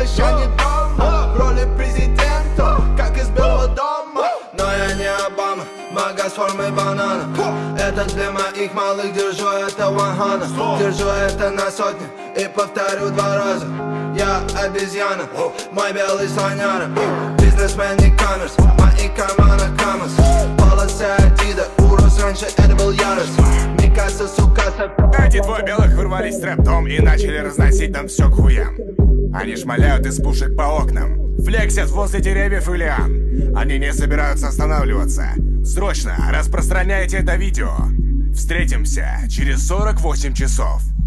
знаешь, я не дома в роли президента, как из Белого дома. Но я не Обама, мага с формой банана. Это для моих малых, держу это 100. Держу это на сотню и повторю 2 раза. Я обезьяна, мой белый слоняра. Бизнесмен не камерс, в моих карманах камаз. Полосы Адида, урос, раньше это был ярость. Микаса, сукаса. Эти двое белых ворвались в трэп-дом и начали разносить там все к хуям. Они шмаляют из пушек по окнам, флексят возле деревьев и лиан. Они не собираются останавливаться. Срочно распространяйте это видео. Встретимся через 48 часов.